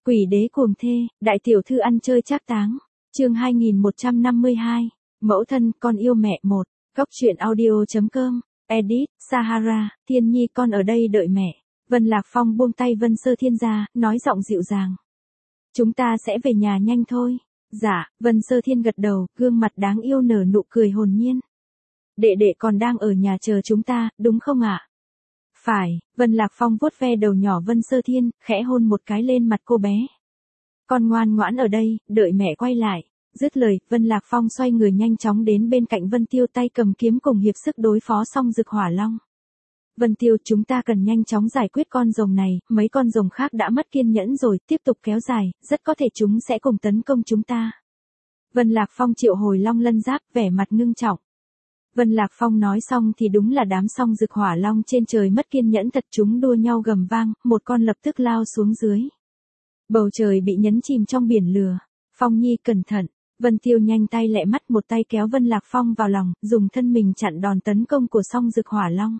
Quỷ đế cuồng thê, đại tiểu thư ăn chơi trác táng. Chương 2152. Mẫu thân, con yêu mẹ 1. Góc truyện audio.com. Edit, Sahara, Thiên Nhi con ở đây đợi mẹ. Vân Lạc Phong buông tay Vân Sơ Thiên ra, nói giọng dịu dàng. Chúng ta sẽ về nhà nhanh thôi. Dạ, Vân Sơ Thiên gật đầu, gương mặt đáng yêu nở nụ cười hồn nhiên. Đệ đệ còn đang ở nhà chờ chúng ta, đúng không ạ? Phải, Vân Lạc Phong vuốt ve đầu nhỏ Vân Sơ Thiên, khẽ hôn một cái lên mặt cô bé. Con ngoan ngoãn ở đây, đợi mẹ quay lại. Dứt lời, Vân Lạc Phong xoay người nhanh chóng đến bên cạnh Vân Tiêu, tay cầm kiếm cùng hiệp sức đối phó Song Dực Hỏa Long. Vân Tiêu, chúng ta cần nhanh chóng giải quyết con rồng này, mấy con rồng khác đã mất kiên nhẫn rồi, tiếp tục kéo dài, rất có thể chúng sẽ cùng tấn công chúng ta. Vân Lạc Phong triệu hồi Long Lân Giáp, vẻ mặt ngưng trọng. Vân Lạc Phong nói xong thì đúng là đám Song Dực Hỏa Long trên trời mất kiên nhẫn thật, chúng đua nhau gầm vang, một con lập tức lao xuống dưới. Bầu trời bị nhấn chìm trong biển lửa. Phong Nhi cẩn thận. Vân Tiêu nhanh tay lẹ mắt một tay kéo Vân Lạc Phong vào lòng, dùng thân mình chặn đòn tấn công của Song Dực Hỏa Long.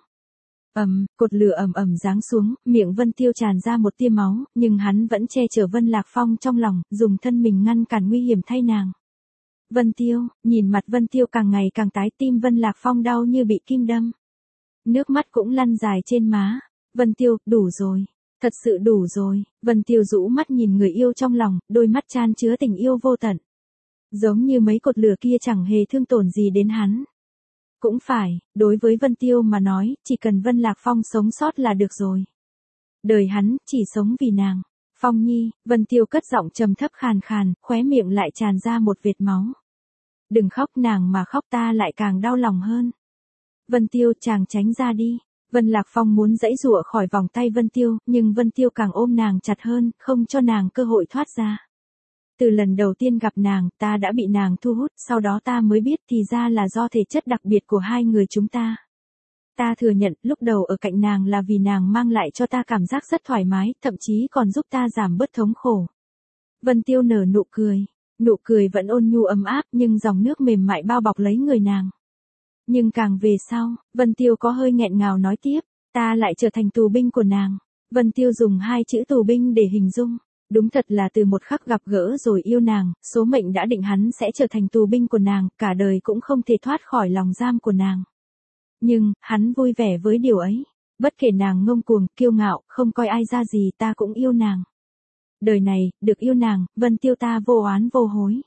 Cột lửa ầm ầm giáng xuống, miệng Vân Tiêu tràn ra một tia máu, nhưng hắn vẫn che chở Vân Lạc Phong trong lòng, dùng thân mình ngăn cản nguy hiểm thay nàng. Vân Tiêu, nhìn mặt Vân Tiêu càng ngày càng tái, tim Vân Lạc Phong đau như bị kim đâm. Nước mắt cũng lăn dài trên má. Vân Tiêu, đủ rồi. Thật sự đủ rồi. Vân Tiêu rũ mắt nhìn người yêu trong lòng, đôi mắt chan chứa tình yêu vô tận. Giống như mấy cột lửa kia chẳng hề thương tổn gì đến hắn. Cũng phải, đối với Vân Tiêu mà nói, chỉ cần Vân Lạc Phong sống sót là được rồi. Đời hắn, chỉ sống vì nàng. Phong Nhi, Vân Tiêu cất giọng trầm thấp khàn khàn, khóe miệng lại tràn ra một vệt máu. Đừng khóc, nàng mà khóc ta lại càng đau lòng hơn. Vân Tiêu, chàng tránh ra đi. Vân Lạc Phong muốn giãy giụa khỏi vòng tay Vân Tiêu, nhưng Vân Tiêu càng ôm nàng chặt hơn, không cho nàng cơ hội thoát ra. Từ lần đầu tiên gặp nàng, ta đã bị nàng thu hút, sau đó ta mới biết thì ra là do thể chất đặc biệt của hai người chúng ta. Ta thừa nhận, lúc đầu ở cạnh nàng là vì nàng mang lại cho ta cảm giác rất thoải mái, thậm chí còn giúp ta giảm bớt thống khổ. Vân Tiêu nở nụ cười vẫn ôn nhu ấm áp, nhưng dòng nước mềm mại bao bọc lấy người nàng. Nhưng càng về sau, Vân Tiêu có hơi nghẹn ngào nói tiếp, ta lại trở thành tù binh của nàng. Vân Tiêu dùng hai chữ tù binh để hình dung. Đúng thật là từ một khắc gặp gỡ rồi yêu nàng, số mệnh đã định hắn sẽ trở thành tù binh của nàng, cả đời cũng không thể thoát khỏi lòng giam của nàng. Nhưng, hắn vui vẻ với điều ấy. Bất kể nàng ngông cuồng, kiêu ngạo, không coi ai ra gì, ta cũng yêu nàng. Đời này, được yêu nàng, Vân Tiêu ta vô oán vô hối.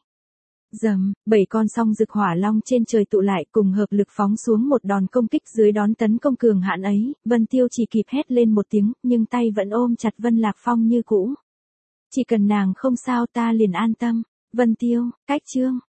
7 con Song Dực Hỏa Long trên trời tụ lại, cùng hợp lực phóng xuống một đòn công kích. Dưới đón tấn công cường hãn ấy, Vân Tiêu chỉ kịp hét lên một tiếng, nhưng tay vẫn ôm chặt Vân Lạc Phong như cũ. Chỉ cần nàng không sao ta liền an tâm. Vân Tiêu, cách chương.